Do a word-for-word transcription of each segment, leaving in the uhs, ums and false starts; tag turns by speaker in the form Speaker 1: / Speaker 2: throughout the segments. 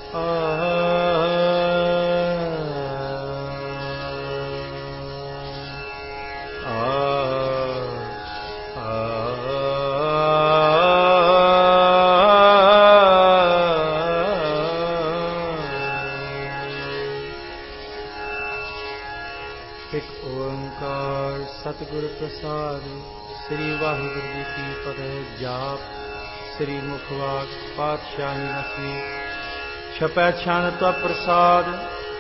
Speaker 1: सतगुर प्रसाद श्री वाहिगुरु जी की फतेह। जाप श्री मुखवाक पातशाही नसनी छपै छन त्व प्रसाद।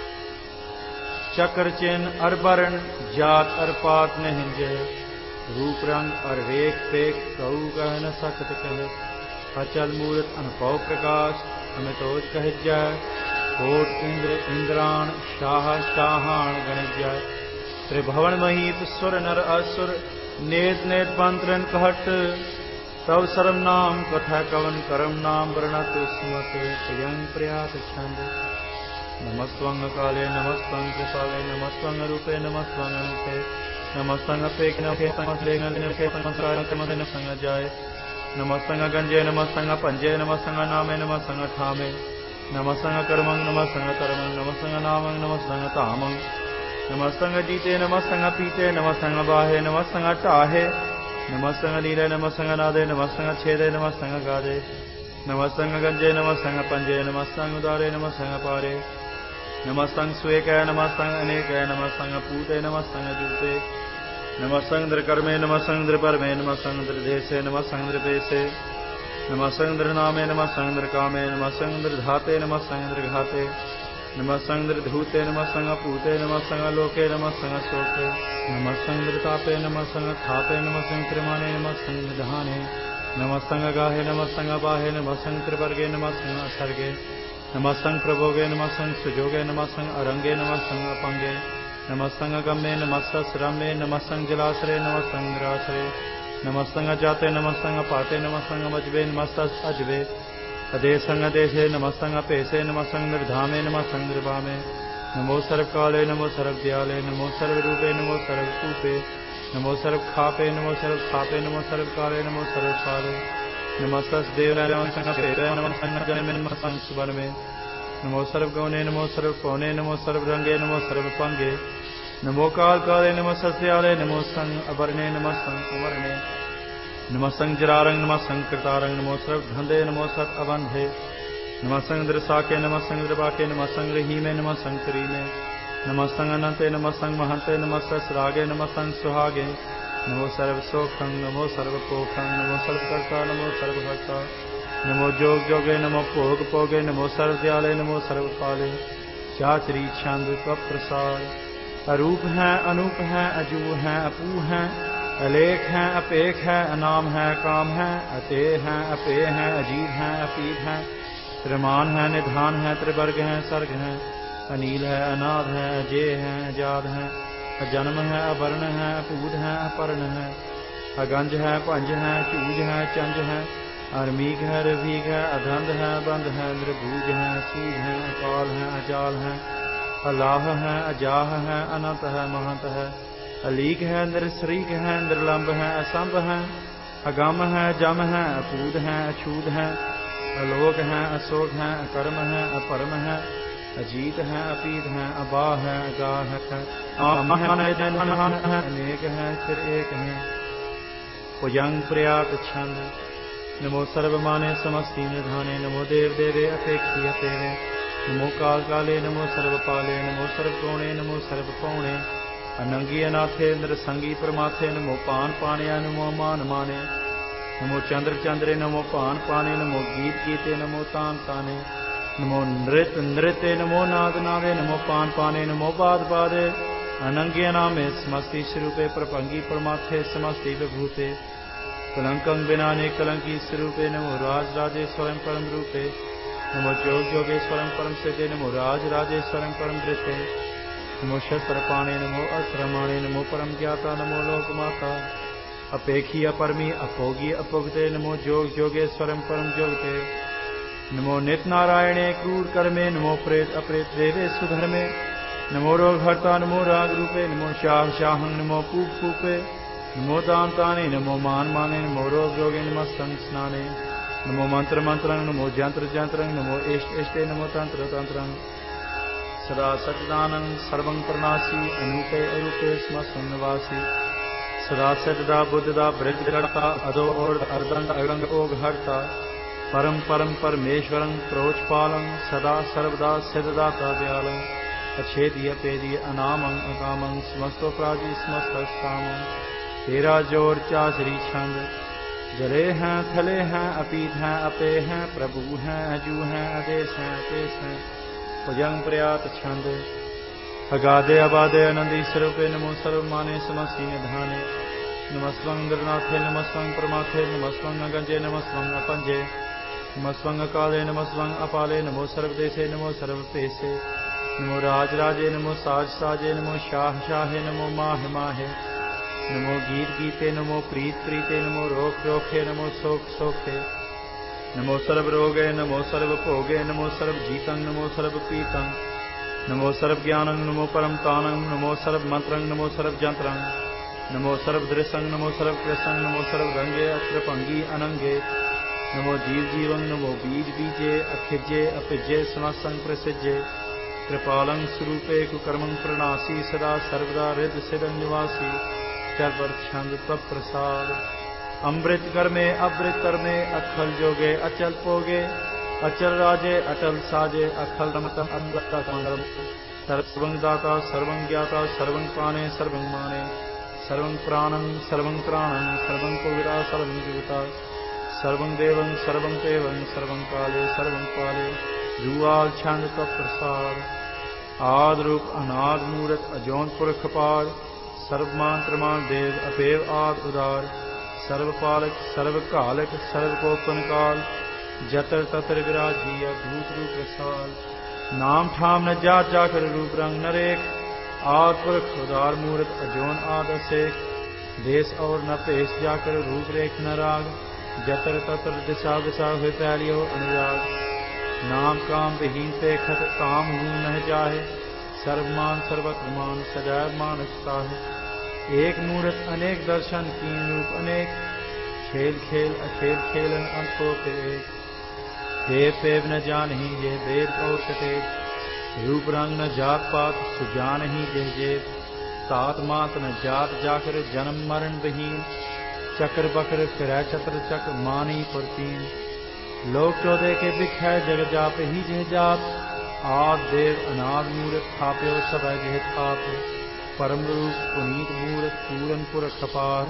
Speaker 1: चक्र चिन्ह अरबरण जात अरपात नहिंजे। रूप रंग अर रेख पेख कहू कह न सकत कहे। अचल मूर्त अनपव प्रकाश अमितोज कह जय। कोट इंद्र इंद्राण शाह शाहान गणित जय। त्रिभुवन महीप सुर नर असुर नेत नेत पंत्रन कहट। तव सर्व नाम कथा कवन करम नाम वर्णत स्मत प्रियं प्रयात छंद। नमस्वंग काले नमस्वंग कृपाले नमस्वंग रूपे नमस्वंग अनुपे नमस्वंग अपेख नमस्वंग जाय। नमस्वंग गंजे नमस्वंग पंजे नमस्वंग नामे नमस्वंग ठामे। नमस्वंग कर्मंग नमस्वंग कर्मंग नमस्वंग नामंग नमस्वंग तामंग। नमस्वंग जीते नमस्वंग पीते नमस्वंग बाहे नमस्वंग टाहे। नमस्वंग नीले नमस्वंग नादे नमस्वंग छेदे नमस्वंग गादे। नमस्वंग गंजे नमस्वंग पंजे नमस्वंग उदारे नमस्वंग पारे। नमस्वंग स्वेक नमस्वंग अनेक नमस्वंग पूते नमस्वंग जूते। नमस्वंग द्रकर्मे नमस्वंग द्रपरमे नमस्वंग द्रदेशे नमस्वंग द्रपेशे। नमस्वंग द्रनामे नमस्वंग द्रकामे नमस्वंग द्रधाते नमस्वंग द्रघाते। नमस्वंग धूते नमस्वंग पूते नमस्वंग लोके नमस्वंग शोके। नमस्वंग तापे नमस्वंग थापे नमस्वंग त्रिमाने नमस्वंग निधाने। नमस्वंग गाहे नमस्वंग बाहे नमस्वंग त्रिवर्गे नमस्वंग असर्गे। नमस्वंग प्रभोगे नमस्वंग सुजोगे नमस्वंग अरंगे नमस्वंग अपंगे। नमस्वंग गम्ये नमस्वंग रम्ये नमस्वंग जलाश्रे नमस्वंग निराश्रे। नमस्वंग जाते नमस्वंग पाते नमस्वंग मजबे नमस्वंग अजबे। अदेशंग देशे नमस्वंग पेशे नमस्वंग निर्धामे नमस्वंग निर्वामे। नमो सर्व काले नमो सर्व दयाले नमो सर्व रूपे नमो सर्व कूपे। नमो सर्व खापे नमो सर्व खापे नमो सर्व काले नमो सर्व काले। नमस्तस देव नमस्वंग पेरे नमस्वंग जन्मे नमस्वंग सुवन में। नमो सर्व गौने नमो सर्व पौने नमो सर्व रंगे नमो सर्व पंगे। नमो काल काले नमो सत्याले नमो संग अवरणे नमस्वंग अवरणे। नमस्वंग जरारंग नमस्वंग कृतारंग नमो सर्व धंधे नमो सत अबंधे। नमस्वंग द्रसाके नमस्वंग द्रबाके नमस्वंग रहीमे नमस्वंग करीमे। नमस्वंग अनंते नमस्वंग महंते नमस्वंग रागे नमस्वंग सुहागे। नमो सर्व सोखंग नमो सर्व पोखंग नमो सर्व कर्ता नमो सर्व भक्ता। नमो जोग जोगे नमो भोग भोगे नमो सर्व दयाले नमो सर्व पाले। चाचरी छंद प्रसाद। अरूप है अनूप है अजू है अपू है। अलेख है अपेख है अनाम है काम है। अते हैं अपे हैं अजीब हैं अपीत हैं। त्रिमान है निधान है त्रिवर्ग है सर्ग है। अनील है अनाद है अजय है अजाद है। अजन्म है अवर्ण है अपूत है अपर्ण है। अगंज है पंज है चूज है चंज है। अरमीघ है रभीघ है अधंध है बंध है निर्भूज है सूझ है अकाल है अजाल है। अलाह है अजाह है अनंत है महंत है। अलीक है निरसरीक है निर्लंब है असंभ है। अगम है जम है अपूद है अछूत है। अलोक है अशोक है अकर्म है अपरम है। अजीत है अपीत है अबाह है अगाह है। अनेक है फिर एक है। पुजंग प्रयात छंद। नमो सर्व माने समस्ती निधाने नमो देव देवे अपेक्षी अपेरे। नमो काल काले नमो सर्व पाले नमो सर्व कोणे नमो सर्व पौणे। अनंगी अनाथे नरसंगी परमाथे नमो पान पाने नमो मान माने। नमो चंद्र चंद्रे नमो पान पाने नमो गीत गीते नमो तान ताने। नमो नृत नृत्य नमो नाद नादे नमो पान पाने नमो बाद बादे। अनंगी अनामे समस्ती स्वरूपे प्रपंगी परमाथे समस्ती विभूते। कलंकं बिनाने कलंकी स्वरूपे नमो राज राजेश्वरं परम रूपे। नमो जोग जोगेश्वरं परम सिद्धे नमो राज राजेश्वरं परम धृते। नमो शस्त्र पाणे नमो अस्त्रमाणे नमो परम ज्ञाता नमो लोक माता। अपेक्षी अपरमी अपोगी अपुगते नमो जोग जोगेश्वरं परम जोगते। नमो नित नारायणे क्रूर कर्मे नमो प्रेत अप्रेत देवे सुधर्मे। नमो रोग हर्ता नमो राग रूपे नमो शाह शाहं नमो पूप पूपे। नमो दान ताने नमो मान माने नमो रोग योगे नमः संग स्नाने। नमो मंत्र मंत्रं नमो जंत्र जंत्रं नमो इष्ट इष्टे नमो तंत्र तंत्रं सदा सच्चिदानं सर्वं प्रणासी अनूपे अरूपे स्मस्तं निवासी सदा सदा बुद्धदा बृद्धता अधो अर्दंग अगंग ओघ हरता परम परम परमेश्वरं प्रोचपालं सदा सर्वदा सिद्धदाता दयालं अछेदीय पेदीय अनामं अकामं समस्तोपराजी समस्तकामं तेरा जोर चासरी छंद जले हैं थले हैं अपीत हैं अपे हैं प्रभु हैं अजू हैं आदेश हैं आदेश हैं भुजंग प्रयात छंद अगाधे अबाधे आनंदी स्वरूपे नमो सर्वमाने समसी निधाने नमस्वं गणनाथे नमस्वं परमाथे नमस्वं अगंजे नमस्वं अपंजे नमस्वं अकाले नमस्वं अपाले नमो सर्वदेशे नमो सर्वपेशे नमो राज राजे नमो साज साजे नमो शाह शाहे नमो माह माहे नमो गीत गीते नमो प्रीत प्रीते नमो रोख रोखे नमो शोक शोखे नमो सर्व रोगे नमो सर्व भोगे नमो सर्व जीतं नमो सर्व पीतं नमो सर्व ज्ञानं नमो परम तानं नमो सर्व मंत्रं नमो सर्व जंत्रं नमो सर्व दृशं नमो सर्व कृशं नमो सर्व रंगे अत्रपंगी अनंगे नमो जीव जीवं नमो बीज बीजे अखिजे अपिजे समसं प्रसिजे कृपालं स्वरूपे कुकर्मं प्रणासी सदा सर्वदा हृद सिदं निवासी चर छंद तप प्रसाद अमृत कर में अमृत कर में अखल जोगे अचल पोगे अचल राजे अटल साजे अखल रमत अंगता मंगलम सर्वं दाता सर्वं ज्ञाता सर्वं पाने सर्वं माने सर्वं प्राणं सर्वं त्राणं सर्वं कोविदा सर्वं जीवता सर्वं देवं सर्वं देवं सर्वं काले सर्वं पाले जुआल छंद तप प्रसाद आद रूप अनाद मूरत अजौन पुरख पार सर्वमान प्रमाण देव अपेव आद उदार सर्वपालक सर्वकालक सर्वकोपन काल जतर ततर विराजी भूत रूप रसाल नाम ठाम न जात जाकर रूप रंग नरेख आद पुरख उदार मूर्त अजोन आद असेख देश और न पेश जाकर रूप रेख न राग जतर ततर दिशा दिशा हुए पैलियो अनुराग नाम काम विहीन पे खत काम हूं न जाहे सर्वमान सर्वत्र मान सदैव मानसता है एक मूर्त अनेक दर्शन कीन रूप अनेक खेल खेल अखेल खेलन अंतो पे एक देव पेव न जान ही ये वेद और कटे रूप रंग न जात पात सुजान ही जय जेब तात मात न जात जाकर जन्म मरण बहीन चक्र बकर फिर चत्र चक्र मानी पुरतीन लोक चौदह के बिख है जग जाप ही जह जाप आद देव अनाद मूर्त थाप्यो सब जह थाप परम रूप पुनीत मूर्त पूरन पुर खपार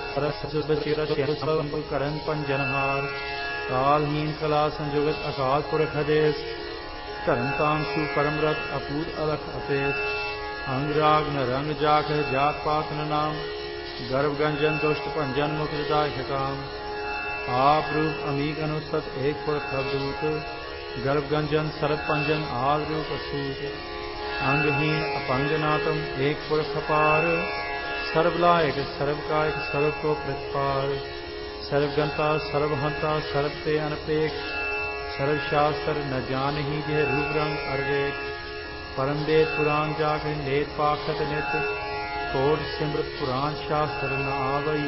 Speaker 1: करण पंजनहार कालहीन कला संजुगत अकाल पुरख हदेश धर्म कांक्षु परम रथ अपूत अलख अपेश अंग राग न रंग जाख जात पात न नाम गर्भ गंजन दुष्ट पंजन मुखदाय काम आप रूप अमीक अनुसत एक पुरख अवधूत गर्भ गंजन सरप पंजन आद रूप असूत अंगहीन अपंगनातम एक पुरख अपार सर्वलायक सर्वकायक सर्व को प्रतिपार सर्वगंता सर्वहंता सर्व ते अनपेक्ष सर्वशास्त्र न जान ही जह रूप रंग अरेख परम वेद पुराण जाग नेत पाखत नित कोट सिमृत पुराण शास्त्र न आवई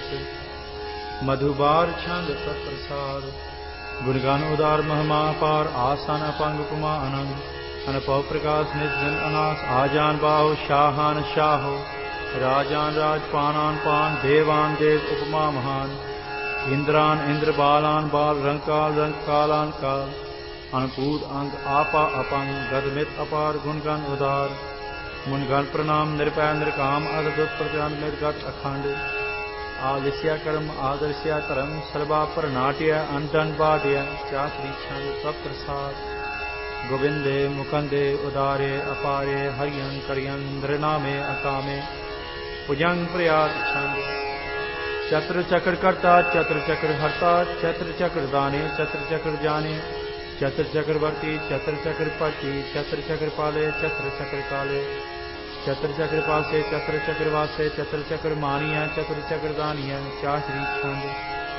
Speaker 1: बहुचित मधुबार छंद सत्प्रसाद गुणगान उदार महिमा पार आसान अपंग कुमा अनंग अनपव प्रकाश निजन अनास आजान बाहो शाहान शाहो राजान राज पानान पान देवान देव उपमा महान इंद्रान इंद्र बालान बाल रंकाल रंग कालान काल अनपूत अंग आपा अपंग गदमित अपार गुणगन उदार मुनगन प्रणाम निरपै निरकाम अद्भुत प्रचंड निर्गत अखंड आलिस्या कर्म आदर्श्या धर्म सर्वा प्रनाट्य अंतन बाड्य चाश्री छंद सब प्रसाद गोविंदे मुकंदे उदारे अपारे हरियं करियं नृनामे अकामे भुजंग प्रयात छंद चत्र चक्र कर्ता चत्र चक्र हर्ता चत्र चक्र दाने चत्र चक्र जाने चत्र चक्रवर्ती चत्र चक्र पति चत्र चक्र पाले चत्र चक्र काले चत्र चक्र पासे चत्र चक्र वासे चत्र चक्र मानिया चत्र चक्र दानिया चाश्री छंद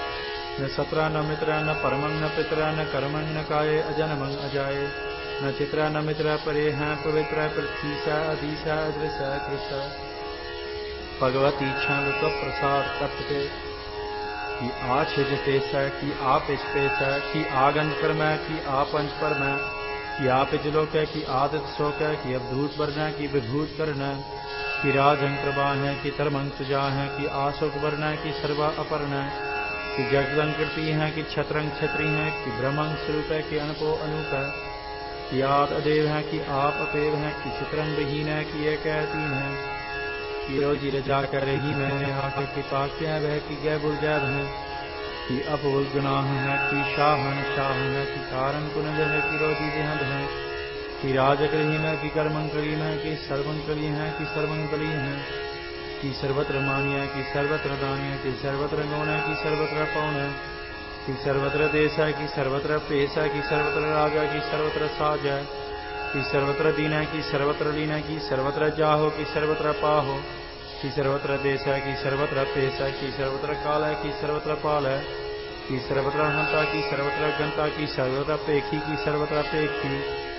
Speaker 1: न सत्रा न मित्र न परमं न पितरा न कर्मं न काये अजन्मं अजाये न चित्रा न मित्र परे हैं पवित्र पृथ्वीसा अधीसा अदृश्य कृष्ण भगवती छंद तो प्रसाद कपते कि आ छिज पेश है कि आ पिछ पेश है कि आगंज पर मैं कि आ पंच पर मैं कि आ पिछलोक है कि आदित शोक है कि अवधूत वर्ण है कि विभूत कर्ण है कि राजंग प्रभा है कि तरमंग सुजा है कि आशोक वर्ण है कि सर्वा अपर्ण है कि जगदंग कृति है कि छत्रंग छत्री है कि ब्रह्मंग स्वरूप है कि अनपो अनूप है कि आद अदेव है कि आप अपेव है कि चित्रंग विहीन है कि एक तीन है कि रोजी रजा कर रही मैं आकर कि पाक्य वह कि गै बुल जैब है कि अपोल गुनाह है कि शाहन शाह है कि कारण कुनज है कि रोजी देहद है कि राजकरीम है कि कर्मंकरीम है कि सर्वंकली है कि सर्वंकली है कि सर्वत्र मान्य कि सर्वत्र दान्य कि सर्वत्र गौण है कि सर्वत्र पौन है कि सर्वत्र देश है कि सर्वत्र पेश है कि सर्वत्र राजा कि सर्वत्र साज है कि सर्वत्र दीन है कि सर्वत्र लीन है कि सर्वत्र जाहो कि सर्वत्र पाहो कि सर्वत्र देश है कि सर्वत्र पेश है कि सर्वत्र काल है कि सर्वत्र पाल है कि सर्वत्र हंता कि सर्वत्र गंता कि सर्वत्र पेखी कि सर्वत्र पेखी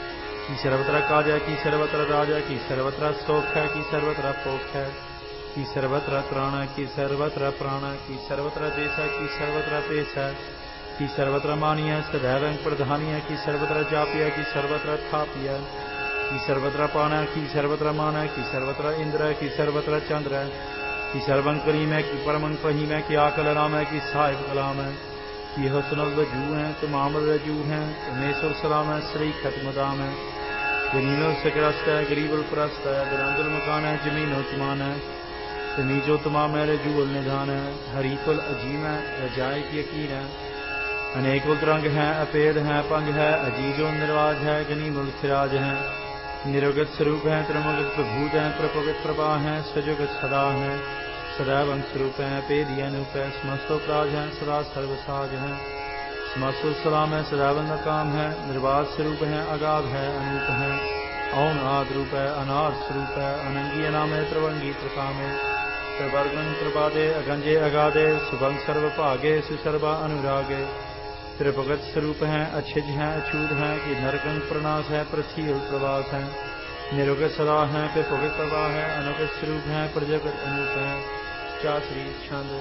Speaker 1: कि सर्वत्र काज है कि सर्वत्र राज है कि सर्वत्र शोक है कि सर्वत्र पोख है कि सर्वत्र त्राण है कि सर्वत्र प्राण है कि सर्वत्र देश है कि सर्वत्र पेश है कि सर्वत्र मानी है सदैव प्रधानी है कि सर्वत्र जापी है कि सर्वत्र थापी है कि सर्वत्र पान है कि सर्वत्र मान है कि सर्वत्र इंद्र है कि सर्वत्र चंद्र है कि सर्वं करीम है कि परमं फहीम है कि आकल राम है कि साहिब कलाम है कि हसनल वजू है तो मामल रजू है तो मेसुर सलाम है श्री खत्म दाम है गरीबों से ग्रस्त है गरीबुल प्रस्त है बिरांजुल मकान है जमीन चमान है समीजो तमाम है रजूल निधान है हरीकुल अजीम है रजाए की यकीन है अनेकुल तरंग है अपेद है पंग है अजीजो निर्वाज है गनीमुल सिराज है निरोगत स्वरूप है त्रिमुगत प्रभूत है प्रपवित प्रभा है सजुगत सदा है सदैव स्वरूप है पेदी अनूप है समस्तो प्राज है सदा सर्वसाज है समस्तो सलाम है सदैव काम है निर्वाज स्वरूप है अगाध है अनूप है औन आद रूप है अनाद स्वरूप है अनंगी अनाम है त्रिवंगी त्रिकाम है त्रिवर्गन त्रिपादे अगंजे अगाधे शुभंग सर्व भागे सुसर्वा अनुरागे त्रिभगत स्वरूप है अच्छिज है अछूत है कि नरकंग प्रणाश है प्रसील प्रवास है निरोगत सदा है पे भगत प्रभा है अनुगत स्वरूप है प्रजगत अनूप है चाश्री छंद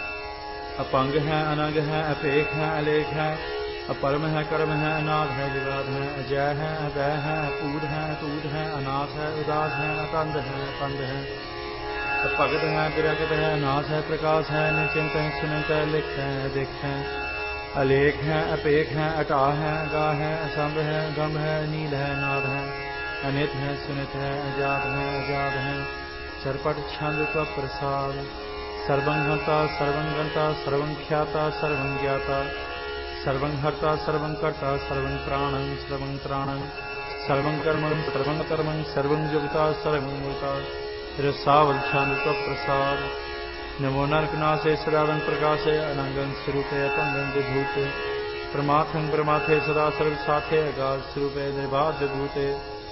Speaker 1: अपंग है अनंग है अपेख है अलेख है अपरम है कर्म है अनाथ है विवाद है अजय है अभय है अपूद है अतूद है अनाथ है उदास है अतंद है कंद है भगत है विरगत है नाथ है प्रकाश है निश्चिंत है सुनित है लिख है दिख है अलेख है अपेख है अटा है गा है असंभ है गम है नील है नाद है अनित है सुनित है अजात है अजात है चरपट छंद का प्रसाद सर्वं हंता सर्वं गंता सर्वं ख्याता सर्वं ज्ञाता सर्वं हर्ता सर्वं कर्ता सर्वं प्राणं सर्वं त्राणं सर्वं कर्मं सर्वं कर्मं सर्वं युक्ता सर्वं मुक्ता रसावल छंद का प्रसाद नमो नरकनासे सदावं प्रकाशे अनंगं स्वरूपे अपंगं विभूते प्रमाथं प्रमाथे सदा सर्व साथे अगाध स्वरूपे निर्बाध भूते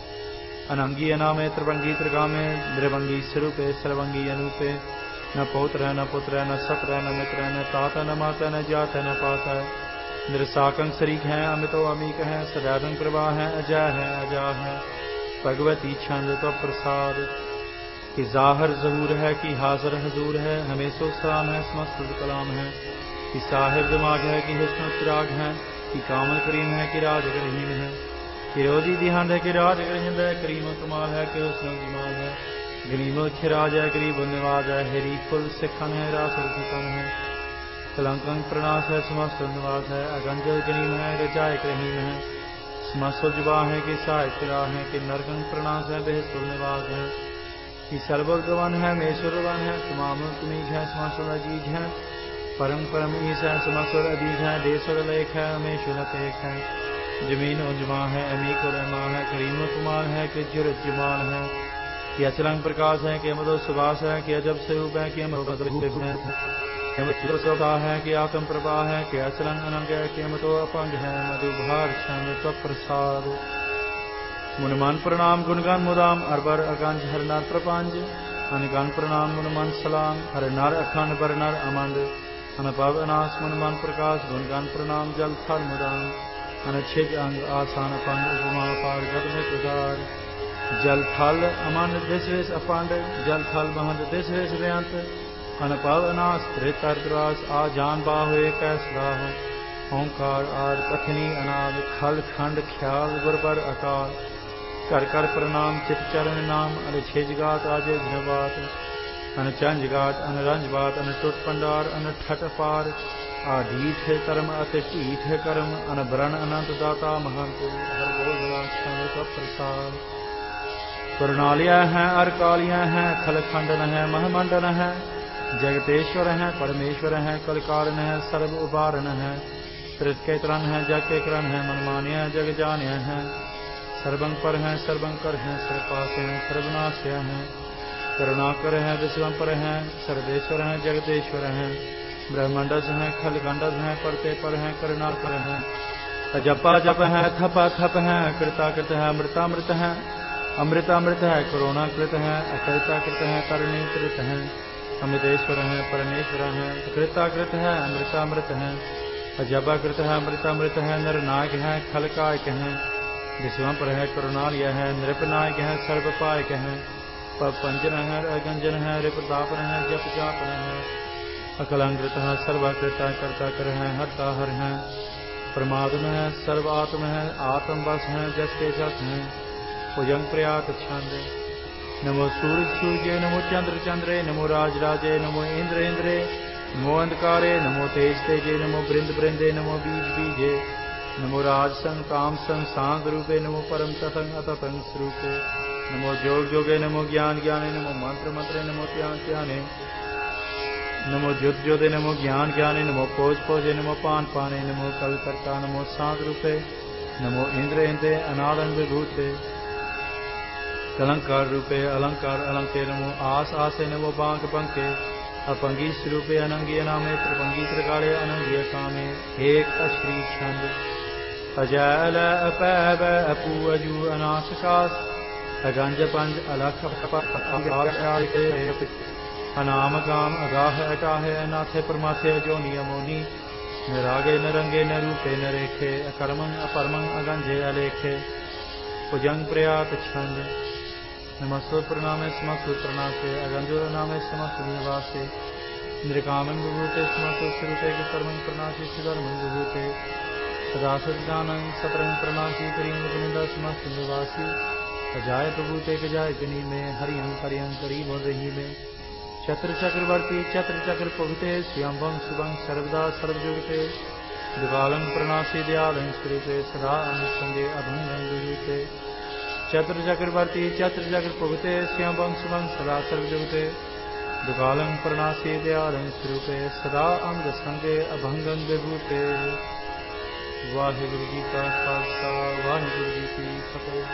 Speaker 1: अनंगी अनामे त्रिभंगी त्रिगामे निर्भंगी स्वरूपे सर्वंगी अनूपे न पौत्र न पुत्र न सत्र न मित्र न तात न माता न जात न पाता निरसाकं शरीक है अमितो अमीक है सदैवं प्रभा है अजय है अजा है भगवती छंद तो प्रसाद कि जाहर जहूर है कि हाजर हजूर है हमेशो सलाम है समस्त कलाम है कि साहिब दिमाग है कि हुस्न चिराग है कि कामल करीम है कि राज रहीम है कि रोजी दिहांद है कि राज रहीम है करीम कमाल है कि हुस्न जमाल है गरीबो खिराज है गरीब निवाज है हेरी फुल सिखन है रासुल सिखन है कलंकं प्रणाश है समस्त निवास है अगंजल गरीम है रजाय रहीम है समस्त जुबा है कि साहित्य है कि नरकंग प्रणाश है बेहसुल निवास है कि सर्वगवन है मेश्वरवन है समामुल तुमीज है समासुर अजीज है परम परम ईश है समासुर अदीज है देशुर लेख है अमेश्वर पेख है जमीन उजमा है अमीक उलमा है करीम कुमार है कि जुर जमाल है कि अचलंग प्रकाश है कि अमदो सुभाष है कि अजब स्वरूप है कि अमदो है कि आत्म प्रभा है कि अचलंग अनंग है कि अमदो अपंग है मधुभार छंद प्रसाद मुनमान प्रणाम गुणगान मुदाम अरबर अगंज हर नर प्रपंज अनगान प्रणाम मुनमान सलाम हर नर अखंड बर नर अमंद अनपव अनास मुनमान प्रकाश गुणगान प्रणाम जल थल मुदाम अनछिज अंग आसान पंग उपमा पार गद में उदार जल थल अमंद दिस वेश अपांड जल थल महंद दिस वेश बेअंत अनपव अनास्त्रित अर्द्रास आजान बाहो कैसलाह ओंकार आर कथनी अनाद खल खंड ख्याल गुरबर अकाल कर कर प्रणाम चित चरण नाम अन छिजगात आजे धनबात अन चंजगात अन रंजबात अन टुट पंडार अन ठट पार आधीठ कर्म अति टीठ कर्म अन ब्रण अनंत दाता महंत हर बोधना क्षण का प्रसाद करुणालिया है अरकालिया है खल खंडन है महमंडन है जगतेश्वर है परमेश्वर है कलकारण है सर्व उबारण है त्रित के तरण है जग के करण है मनमान्य है जग जान्य है सर्वं पर है सर्वंकर है सर्वपास है सर्वनाश है करुणाकर है विश्वंपर है सर्वेश्वर है जगदेश्वर है ब्रह्मंडस है खलखंडस है परते पर है करुणाकर है जपा जप है थपा थप है कृताकृत है अमृतामृत है अमृतामृत है करुणा कृत है अकृताकृत है करुणी कृत है अमृतेश्वर है परमेश्वर है कृताकृत है अमृतामृत है अजबाकृत है अमृतामृत है नरनायक है खलकायक है विश्वंपर है करुणालय है नृपनायक है सर्वपायक है पंजन है अगंजन है रिपतापन है जप जापन है अकलंकृत है सर्वाकृता कर्ता कर है हरता हर है परमात्मा है सर्वात्म है आत्म बस है जस के जस है भुजंग प्रयात छंद नमो सूर्य सूर्य नमो चंद्र चंद्रे नमो राज राजे नमो इंद्र इंद्रे नमो अंधकारे नमो तेज तेजे नमो बृंद बृंदे नमो बीज बीजे नमो राज संग काम संग सांग रूपे नमो परम ततंग अततंग स्वरूपे नमो जोग जोगे नमो ज्ञान ज्ञाने नमो मंत्र मंत्रे नमो त्यान त्याने नमो ज्योत ज्योते नमो ज्ञान ज्ञाने नमो पोज पोजे नमो पान पाने नमो कल कर्ता नमो सांग रूपे नमो इंद्र इंद्रे अनादंग विभूते अलंकार रूपे अलंकार अलंके नमो आस आसे नमो बांक बंके अपंगी स्वरूपे अनंगी अनामे त्रिभंगी त्रिकाले अनंगी कामे एक अश्री छंद अजैल अपैब अपू अजू अनाशकास अगंज पंज अलख अनाम काम अगाह अटाहे अनाथे परमाथे जोनि अमोनी न रागे न रंगे न रूपे न रेखे अकर्मं अपरमं अगंजे अलेखे भुजंग प्रयात छंद नमस्ते प्रणामे समस्त प्रणासे अगंजोर नामे समस्त निवासे नृकामं विभूते समस्त स्वरूपे कर्मं प्रणासी सुधर्मं विभूते सदा सज्ञानं सतरं प्रणासी करीं मुकुंद समस्त निवासी अजाय प्रभूते गजाय गनी में हरियं हरियं करी मोर रही में छत्र चक्रवर्ती छत्र चक्र पहुते श्यामं शुभं सर्वदा सर्वजुगते दिवालं प्रणासी दयालं स्वरूपे सदा अनुसंगे अभंगं विभूते छत्र चक्रवर्ती छत्र चक्र पहुते श्यामं शुभं सदा सर्वजुगते दिवालं प्रणासी दयालं स्वरूपे सदा अंग संगे अभंगं विभूते वाहिगुरु जी का खालसा वाहिगुरु जी की फतेह।